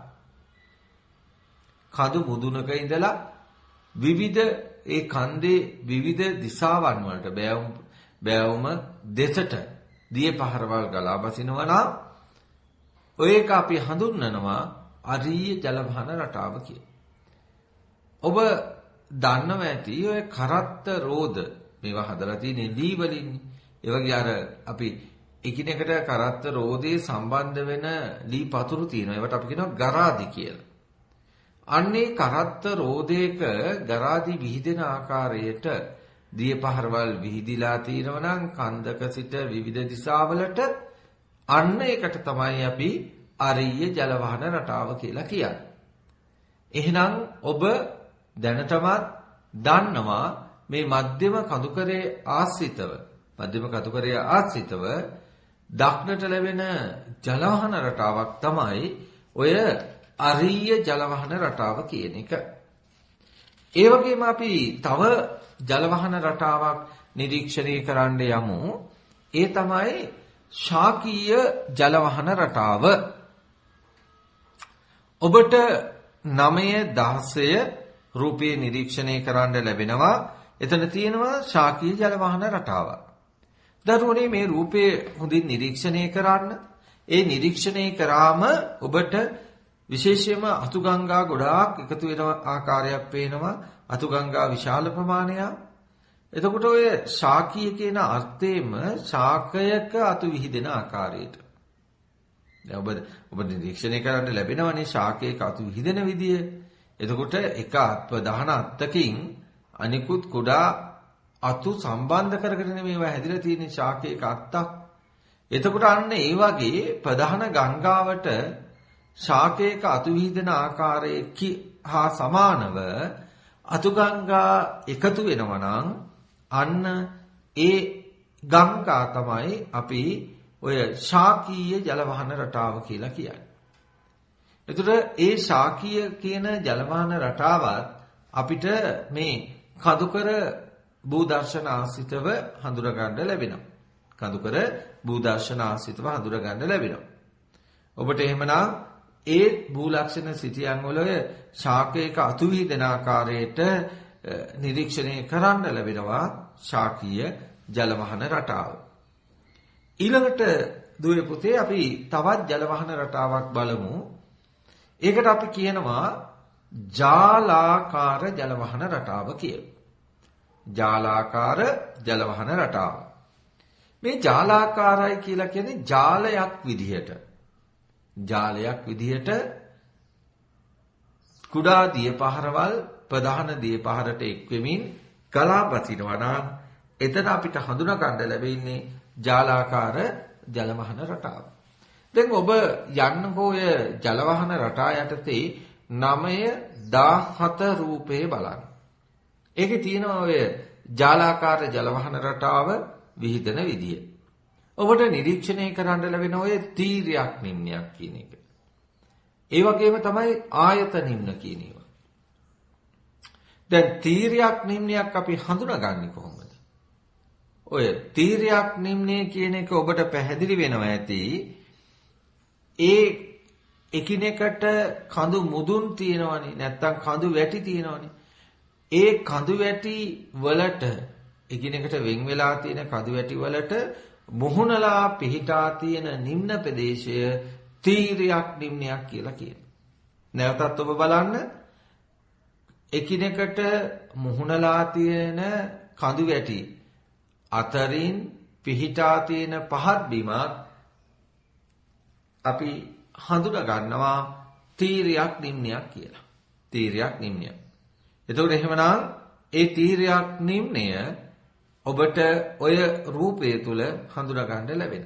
කඳු මුදුනක ඉඳලා විවිධ ඒ කන්දේ විවිධ දිශාවන් වලට බෑවුම් බෑවුම දෙසට දිය පහරවල් ගලා බසිනවා නම් ඔය එක අපි හඳුන්වනවා අරීය ජලවහන රටාව කියලා. ඔබ දන්නවා ඇති ඔය කරත්ත රෝද මේවා හදලා තියෙන්නේ ලී වලින්. ඒ වගේ අර අපි එකිනෙකට කරත්ත රෝදේ සම්බන්ධ වෙන ලී පතුරු තියෙනවා. ඒවට අපි කියනවා ගරාදි කියලා. අන්නේ කරත්ත රෝදයක ගරාදි විහිදෙන ආකාරයට දිය පහරවල් විහිදිලා තියෙනවා නම් කන්දක සිට විවිධ දිශාවලට අන්න ඒකට තමයි අපි අරීය ජලවහන රටාව කියලා කියන්නේ. එහෙනම් ඔබ දැනටමත් දන්නවා මේ මධ්‍යම කඳුකරයේ ආශ්‍රිතව මධ්‍යම කඳුකරයේ ආශ්‍රිතව දක්නට ලැබෙන ජලවහන රටාවක් තමයි ඔය අරීය ජලවහන රටාව කියන එක. ඒ වගේම අපි තව ජලවහන රටාවක් නිරීක්ෂණය කරන්න යමු. ඒ තමයි ශාකීය ජලවහන රටාව. ඔබට නවය දහසය රූපයේ නිරීක්ෂණය කරන්න ලැබෙනවා. එතන තියෙනවා ශාකීය ජලවහන රටාව. දරුවනේ මේ රූපය හොඳින් නිරීක්ෂණය කරන්න. ඒ නිරීක්ෂණය කරාම ඔබට විශේෂයෙන්ම අතුගංගා ගොඩාක් එකතු වෙන ආකාරයක් පේනවා. අතුගංගා විශාල ප්‍රමාණයක්. එතකොට ඔය ශාකීය කියන අර්ථයෙන්ම ශාකයක අතු විහිදෙන ආකාරයට. දැන් ඔබ ඔබ නිරීක්ෂණය කරන්න ලැබෙනවනේ ශාකයක අතු විහිදෙන විදිය. එතකොට එක ප්‍රධාන අත්තකින් අනිකුත් කුඩා අතු සම්බන්ධ කරගෙන මේවා හැදිලා තියෙන ශාකයක අත්තක්. එතකොට අන්න ඒ වගේ ප්‍රධාන ගංගාවට ශාකයක අතු විහිදෙන ආකාරයේ හා සමානව අතුගංගා එකතු වෙනවා නම් අන්න ඒ ගංගා තමයි අපි ඔය ශාකීය ජලවහන රටාව කියලා කියන්නේ. එතකොට ඒ ශාකීය කියන ජලවහන රටාවත් අපිට මේ කඳුකර භූදර්ශන ආශ්‍රිතව හඳුනා ගන්න ලැබෙනවා. කඳුකර භූදර්ශන ආශ්‍රිතව හඳුනා ගන්න ලැබෙනවා. ඔබට එහෙමනම් ඒ භූලක්ෂණ සිටියන් වල ශාකයක අතු විහිදෙන ආකාරයට නිරීක්ෂණය කරන්න ලැබෙනවා ශාකීය ජලවහන රටාව. ඊළඟට දුවේ පුතේ අපි තවත් ජලවහන රටාවක් බලමු. ඒකට අපි කියනවා ජාලාකාර ජලවහන රටාව කියලා. ජාලාකාර ජලවහන රටාව. මේ ජාලාකාරයි කියලා කියන්නේ ජාලයක් විදිහට. ජාලයක් විදිහට කුඩා දිය පහරවල් ප්‍රධාන දිය පහරට එක් වෙමින් ගලා බසිනවා නම් එතන අපිට හඳුනා ගන්න ලැබෙන්නේ ජාලාකාර ජලවහන රටාව. දැන් ඔබ යන්නකෝ ඔය ජලවහන රටා යටතේ නවය දහසත රූපේ බලන්න. ඒකේ තියෙනවා ඔය ජාලාකාර ජලවහන රටාව විහිදෙන විදිය. ඔබට නිරීක්ෂණය කරන්න ලැබෙන ඔය තීරයක් නිම්නයක් කියන එක. ඒ වගේම තමයි ආයත නිම්න කියන ඒවා. දැන් තීරයක් නිම්නයක් අපි හඳුනාගන්නේ කොහොමද? ඔය තීරයක් නිම්නය කියන එක ඔබට පැහැදිලි වෙනවා ඇති. ඒ එකිනෙකට කඳු මුදුන් තියෙනවනේ නැත්තම් කඳු වැටි තියෙනවනේ. ඒ කඳු වැටි වලට එකිනෙකට වෙන් වෙලා තියෙන කඳු වැටි වලට මුහුණලා පිහිටා තියෙන නිම්න ප්‍රදේශය තීරයක් නිම්නයක් කියලා කියනවා. නැවතත් ඔබ බලන්න එකිනෙකට මුහුණලා තියෙන කඳු වැටි අතරින් පිහිටා තියෙන පහත් බිමක් අපි හඳුනා ගන්නවා තීරයක් නිම්නයක් කියලා. තීරයක් නිම්නයක්. එතකොට එහෙමනම් ඒ තීරයක් නිම්නය ඔබට ඔය රූපය තුල හඳුනා ගන්න ලැබෙන.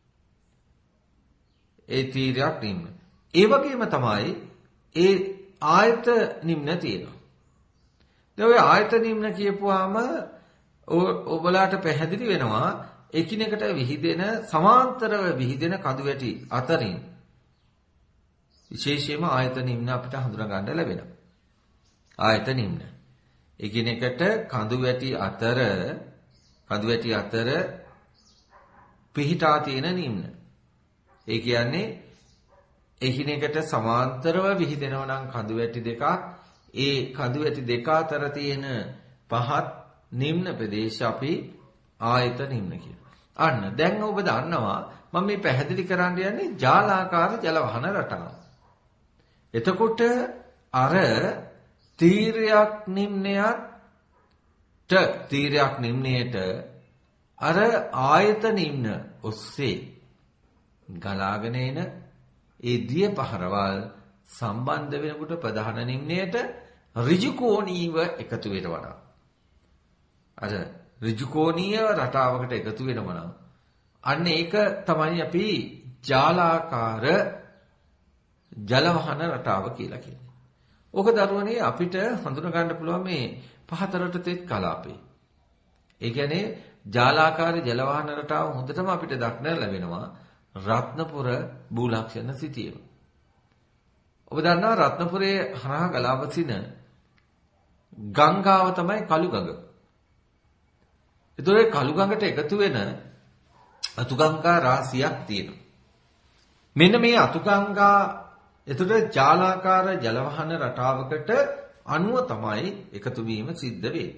ඒ තීරයක් නිම්න. ඒ වගේම තමයි ඒ ආයත නිම්න තියෙනවා. දැන් ඔය ආයත නිම්න කියපුවාම ඔබලාට පැහැදිලි වෙනවා එකිනෙකට විහිදෙන සමාන්තරව විහිදෙන කඳු වැටි අතරින් විශේෂයෙන්ම ආයත නිම්න අපිට හඳුනා ගන්න ලැබෙනවා. ආයත නිම්න. එකිනෙකට කඳු වැටි අතර කඳු වැටි අතර පිහිටා තියෙන නිම්න. ඒ කියන්නේ එකිනෙකට සමාන්තරව විහිදෙනවා නම් කඳු වැටි දෙකක් ඒ කඳු වැටි දෙක අතර තියෙන පහත් නිම්න ප්‍රදේශ අපි ආයත නිම්න කියනවා. අන්න දැන් ඔබ දන්නවා මම මේ පැහැදිලි කරන්න යන්නේ ජාලාකාර ජල වහන රටාව. එතකොට අර තීරයක් නිම්නයට තීරයක් නිම්නයට අර ආයත නිම්න ඔස්සේ ගලාගෙන එන ඒ දිය පහරවල් සම්බන්ධ වෙනකොට ප්‍රධාන නිම්නයට ඍජු කෝණීව එකතු වෙනවා. අර ඍජු කෝණීය රටාවකට එකතු වෙනවා. අන්න ඒක තමයි අපි ජාලාකාර ජල වහන රටාව කියලා කියන්නේ. ඕක දරුවනේ අපිට හඳුනා ගන්න පුළුවන් මේ පහතරට තෙත් කලාපේ. ඒ කියන්නේ ජාලාකාර ජල වහන රටාව හොඳටම අපිට දක්නට ලැබෙනවා රත්නපුර භූලක්ෂණ සිටියම. ඔබ දන්නවා රත්නපුරයේ හරහා ගලාවසින ගංගාව තමයි කළු ගඟ. ඒතොර කළු ගඟට එකතු වෙන අතුගංගා රාශියක් තියෙනවා. මෙන්න මේ අතුගංගා එතකොට ජාලාකාර ජල වහන රටාවකට අනුව තමයි එකතු වීම සිද්ධ වෙන්නේ.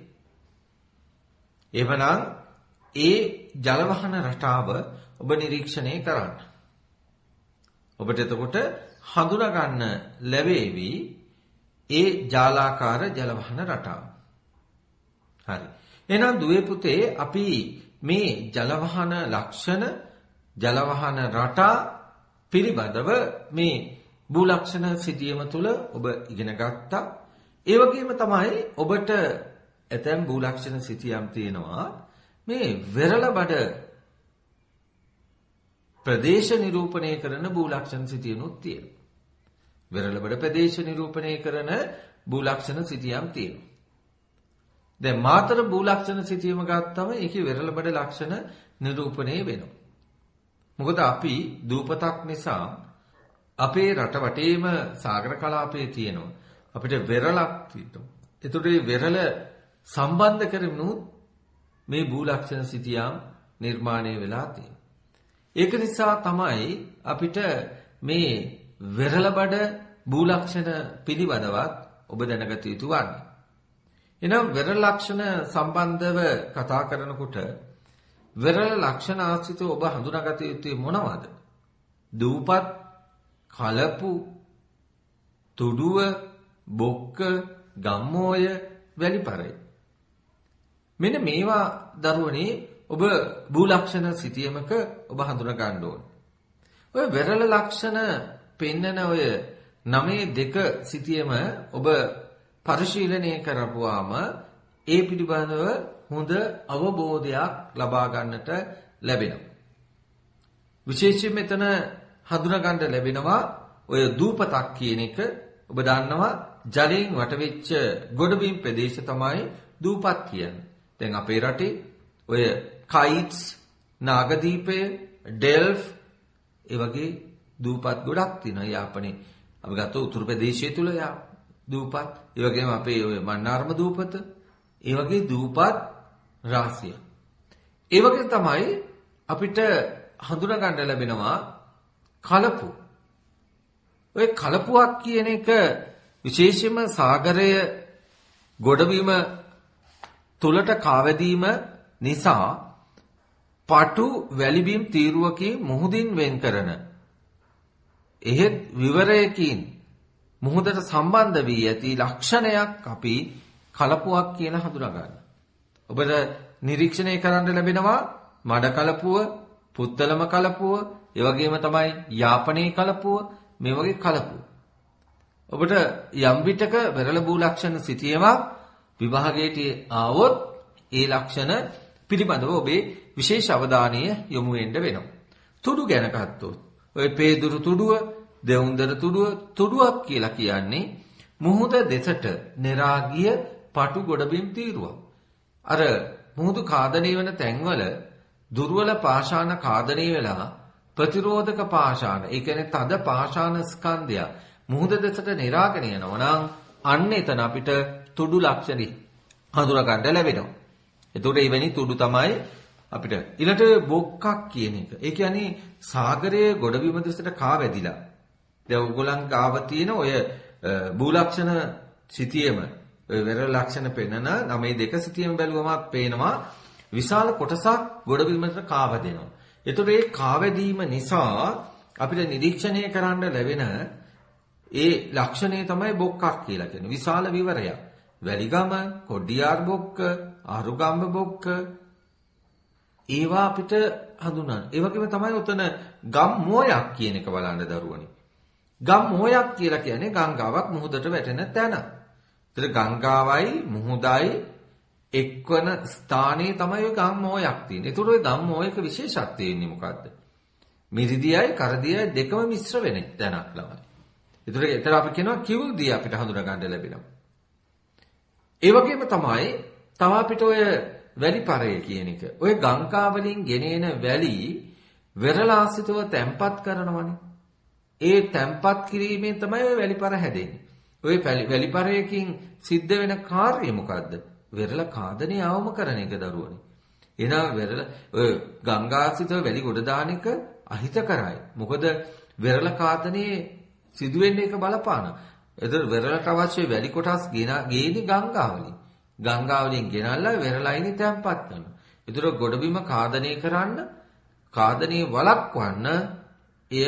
එවනම් ඒ ජල වහන රටාව ඔබ නිරීක්ෂණය කරන්න. ඔබට එතකොට හඳුනා ගන්න ලැබෙවි ඒ ජාලාකාර ජල වහන රටාව. හරි. එහෙනම් දුවේ පුතේ අපි මේ ජල වහන ලක්ෂණ ජල වහන රටා පිළිබඳව මේ භූලක්ෂණ සිතියම තුළ ඔබ ඉගෙන ගත්තා. ඒ වගේම තමයි ඔබට ඇතැම් භූලක්ෂණ සිතියම් තියෙනවා මේ වෙරළ බඩ ප්‍රදේශ නිරූපණය කරන භූලක්ෂණ සිතියනුත් තියෙනවා. වෙරළ බඩ ප්‍රදේශ නිරූපණය කරන භූලක්ෂණ සිතියම් තියෙනවා. දැන් මාතර භූලක්ෂණ සිතියම ගත්තම ඒකේ වෙරළ බඩ ලක්ෂණ නිරූපණය වෙනවා. මොකද අපි දූපතක් නිසා අපේ රට වටේම සාගර කලාපයේ තියෙනවා. අපිට වෙරළක් තියෙනවා. ඒතකොට මේ වෙරළ සම්බන්ධ කරමුත් මේ භූලක්ෂණ සිතියම් නිර්මාණය වෙලා තියෙනවා. ඒක නිසා තමයි අපිට මේ වෙරළ බඩ භූලක්ෂණ පිළිබඳවත් ඔබ දැනගත යුතු වන්නේ. එනම් වෙරළ ලක්ෂණ සම්බන්ධව කතා කරනකොට වෙරළ ලක්ෂණ ආශ්‍රිතව ඔබ හඳුනාගත යුත්තේ මොනවද? දූපත්, කලපු, තුඩුව, බොක්ක, ගම්මෝය, වැලිපරයි. මෙන්න මේවා දරුවනේ ඔබ භූලක්ෂණ සිතියමක ඔබ හඳුනා ගන්න ඕනේ. ඔය වෙරළ ලක්ෂණ පෙන්නන ඔය නවයේ දෙක සිතියම ඔබ පරිශීලනය කරපුවාම ඒ පිළිබඳව හොඳ අවබෝධයක් ලබා ගන්නට ලැබෙනවා. විශේෂයෙන් මෙතන හඳුනා ගන්න ලැබෙනවා ඔය දූපතක් කියන එක. ඔබ දන්නවා ජලයෙන් වටවෙච්ච ගොඩබිම් ප්‍රදේශ තමයි දූපත් කියන්නේ. දැන් අපේ රටේ ඔය කයිට්ස්, නාගදීපය, ඩෙල්ෆ් ඒ වගේ දූපත් ගොඩක් තියෙනවා යාපනයේ. අපි ගත්ත උතුරු ප්‍රදේශය තුල යා දූපත්, ඒ වගේම අපේ ඔය මන්නාරම දූපත, ඒ වගේ දූපත් රාශිය. ඒ වගේ තමයි අපිට හඳුනා ගන්න ලැබෙනවා කලපු. ඔය කලපුවක් කියන එක විශේෂයෙන්ම සාගරය ගොඩබිම තුලට කාවැදීම නිසා පටු වැලිබිම් තීරුවකින් මුහුදින් වෙන් කරන එහෙත් විවරයකින් මුහුදට සම්බන්ධ වී ඇති ලක්ෂණයක් අපි කලපුවක් කියලා හඳුනා ගන්න. ඔබට නිරීක්ෂණය කරන්න ලැබෙනවා මඩ කලපුව, පුත්තලම කලපුව, ඒ වගේම තමයි යාපනයේ කලපුව, මේ වගේ කලපුව. ඔබට යම් විටක වෙරළ භූ ලක්ෂණ සිටියමක් විභාගයට ආවොත් ඒ ලක්ෂණ පිළිබඳව ඔබේ විශේෂ අවධානය යොමු වෙන්න වෙනවා. තුඩු ගැන ගත්තොත් ඔය පේදුරු තුඩුව, දෙවුන්දර තුඩුව, තුඩුවක් කියලා කියන්නේ මුහුද දෙසට නෙරා ගිය පටු ගොඩබිම් තීරුවක්. අර මුහුදු කාදනය වෙන තැන්වල දුර්වල පාෂාණ කාදනය වෙලා ප්‍රතිරෝධක පාෂාණ, ඒ කියන්නේ තද පාෂාණ ස්කන්ධය මුහුද දෙසට නෙරාගෙන යනවා නම් අන්න එතන අපිට තුඩු ලක්ෂණ හඳුනා ගන්න ලැබෙනවා. එතකොට එවැනි තුඩු තමයි අපිට ඊළඟට බොක්කක් කියන එක. ඒ කියන්නේ සාගරයේ ගොඩබිම දෙසට කා වැදිලා. දැන් ඔයගොල්ලන් ගාව තියෙන ඔය භූ ලක්ෂණ සිටියම ඔය වෙරළ ලක්ෂණ පෙන්නන නමේ දෙක සිටියම බැලුවමත් පේනවා විශාල කොටසක් ගොඩබිමට කා වැදෙනවා. එතකොට මේ කා වැදීම නිසා අපිට නිරීක්ෂණය කරන්න ලැබෙන ඒ ලක්ෂණය තමයි බොක්කක් කියලා කියන්නේ. විශාල විවරයක්. වැලිගම, කොඩ්ඩියාර් බොක්ක, අරුගම්බ බොක්ක ඒවා අපිට හඳුනන. ඒ වගේම තමයි උතන ගම් මෝයක් කියන එක බලන්න දරුවනි. ගම් මෝයක් කියලා කියන්නේ ගංගාවක් මුහුදට වැටෙන තැන. ඒතර ගංගාවයි මුහුදයි එක්වන ස්ථානයේ තමයි ඔය ගම් මෝයක් තියෙන්නේ. ඒතර ඔය ගම් මෝයක විශේෂත්වය ඉන්නේ මොකද්ද? මිරිදියයි කරදියයි දෙකම මිශ්‍ර වෙන තැනක් ළමයි. ඒතර ඒතර අපි කියනවා කිවුල් දිය අපිට හඳුනා ගන්න ලැබෙනවා. ඒ වගේම තමයි තව අපිට ඔය වැලිපරය කියන එක. ඔය ගංගා වලින් ගෙනෙන වැලි වෙරළාසිතව තැම්පත් කරනවනේ. ඒ තැම්පත් කිරීමෙන් තමයි ඔය වැලිපර හැදෙන්නේ. ඔය වැලිපරයකින් සිද්ධ වෙන කාර්යය මොකද්ද? වෙරළ කාදනය අවම කරන එක දරුවනේ. එහෙනම් වෙරළ ඔය ගංගාසිතව වැලි ගොඩ දාන එක අහිතකරයි. මොකද වෙරළ කාදනයේ සිදුවෙන්නේ එක බලපාන. එතකොට වෙරළට අවශ්‍ය වැලි කොටස් ගේන්නේ ගංගාවලින්. ගංගාවලින් ගෙනල්ලා වෙරළයිනි තැම්පත් කරනවා. ඒතර ගොඩබිම කාදනය කරන්න, කාදනයේ වළක්වන්න එය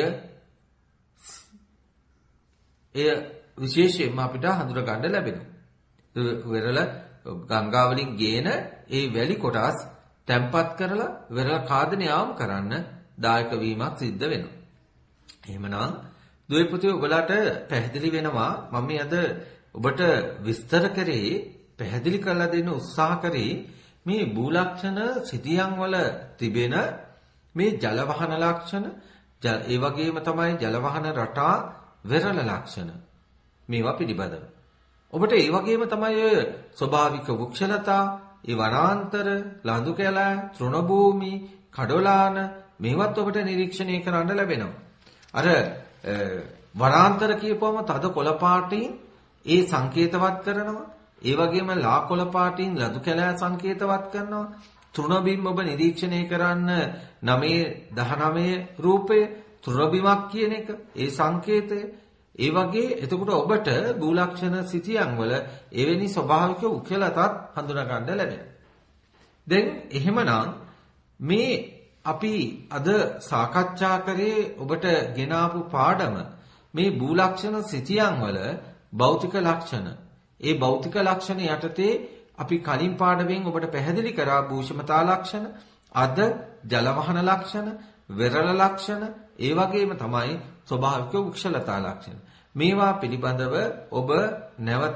එය විශේෂයෙන්ම අපිට හඳුනා ගන්න ලැබෙනවා. වෙරළ ගංගාවලින් ගේන ඒ වැලි කොටස් තැම්පත් කරලා වෙරළ කාදනය ආම් කරන්න දායක වීමක් සිද්ධ වෙනවා. එහෙමනම් දුවේ පුතේ ඔබලාට පැහැදිලි වෙනවා මම මේ අද ඔබට විස්තර කරේ පැහැදිලි කරලා දෙන්න උත්සාහ කරේ මේ භූ ලක්ෂණ සිටියන් වල තිබෙන මේ ජල වහන ලක්ෂණ ඒ වගේම තමයි ජල වහන රටා වෙරළ ලක්ෂණ මේවා පිළිබඳව. ඔබට ඒ වගේම තමයි ඔය ස්වභාවික වෘක්ෂලතා, ඒ වනාන්තර, ලඳු කැලෑ, තෘණ භූමි, කඩොලාන මේවත් ඔබට නිරීක්ෂණය කරන්න ලැබෙනවා. අර වනාන්තර කියපුවම තද කොළ පාටින් ඒ සංකේතවත් කරනවා. ඒ වගේම ලා කොළ පාටින් ලඳු කැලෑ සංකේතවත් කරනවා. තෘණ බිම් ඔබ නිරීක්ෂණය කරන්න නවය දහනවය රූපය තෘණ බිමක් කියන එක ඒ සංකේතය. ඒ වගේ එතකොට ඔබට භූ ලක්ෂණ සිටියන් වල එවැනි ස්වභාවික උකලතත් හඳුනා ගන්න ලැබෙනවා. දැන් එහෙමනම් මේ අපි අද සාකච්ඡා කරේ ඔබට ගෙනාවු පාඩම මේ භූ ලක්ෂණ සිටියන් වල භෞතික ලක්ෂණ. ඒ භෞතික ලක්ෂණ යටතේ අපි කලින් පාඩමෙන් ඔබට පැහැදිලි කරා භූෂමතා ලක්ෂණ, අද ජල වහන ලක්ෂණ, වෙරළ ලක්ෂණ, ඒ වගේම තමයි ස්වභාවික වෘක්ෂලතා ලක්ෂණ. මේවා පිළිබඳව ඔබ නැවතත්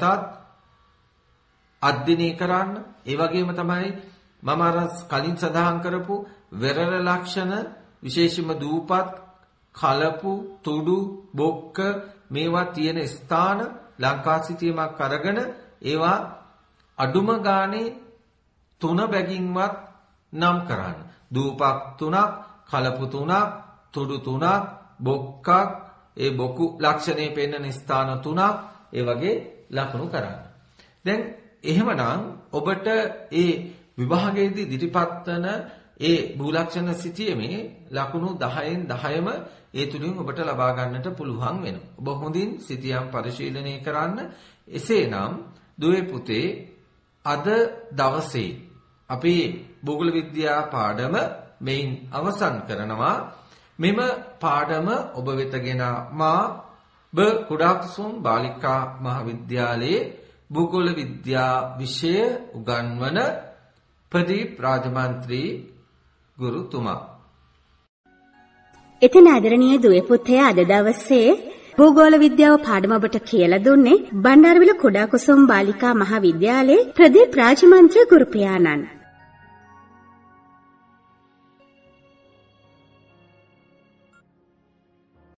අධ්‍යයනය කරන්න. ඒ වගේම තමයි මම අර කලින් සඳහන් කරපු වෙරළ ලක්ෂණ විශේෂයෙන්ම දූපත්, කලපු, තුඩු, බොක්ක මේවා තියෙන ස්ථාන ලංකා සිටියමක් අරගෙන ඒවා අඩුම ගානේ තුන බැගින්වත් නම් කරන්න. දූපක් තුනක්, කලපු තුනක්, තුඩු තුනක්, බොක්කක්, ඒ බොකු ලක්ෂණේ පෙන්වන ස්ථාන තුනක්, ඒ වගේ ලකුණු කරන්න. දැන් එහෙමනම් ඔබට ඒ විභාගයේදී ඉදිරිපත් වන ඒ භූලක්ෂණ සිතියමේ ලකුණු දහයෙන් දහයම ඒ තුලින් ඔබට ලබා ගන්නට පුළුවන් වෙනවා. ඔබ හොඳින් සිතියම් පරිශීලනය කරන්න. එසේනම් දුවේ පුතේ අද දවසේ අපි භූගෝල විද්‍යා පාඩම මෙයින් අවසන් කරනවා. මෙම පාඩම ඔබ වෙතගෙන මා බ කුඩාකුසුම් බාලිකා මහාවිද්‍යාලයේ භූගෝල විද්‍යා විෂය උගන්වන ප්‍රදීප් රාජමන්ත්‍රී ගුරුතුමා. එතන ආදරණීය දුවේ පුතේ අද දවසේ භූගෝල විද්‍යාව පාඩම ඔබට කියලා දුන්නේ බණ්ඩාරවිල කුඩාකුසුම් බාලිකා මහාවිද්‍යාලයේ ප්‍රදීප් රාජමන්ත්‍රී ගුරු පියාණන්.